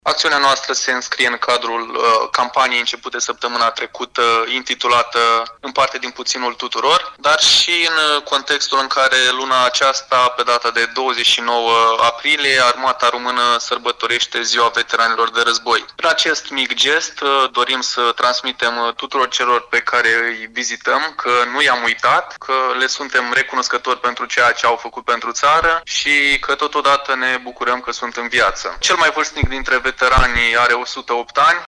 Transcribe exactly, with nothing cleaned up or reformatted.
Acțiunea noastră se înscrie în cadrul uh, campaniei începute săptămâna trecută, intitulată În parte din puținul tuturor, dar și în uh, contextul în care luna aceasta, pe data de douăzeci și nouă aprilie, Armata Română sărbătorește Ziua Veteranilor de Război. În acest mic gest uh, dorim să transmitem uh, tuturor celor pe care îi vizităm că nu i-am uitat, că le suntem recunoscători pentru ceea ce au făcut pentru țară și că totodată ne bucurăm că sunt în viață. Cel mai vârstnic dintre veteranii are o sută opt ani,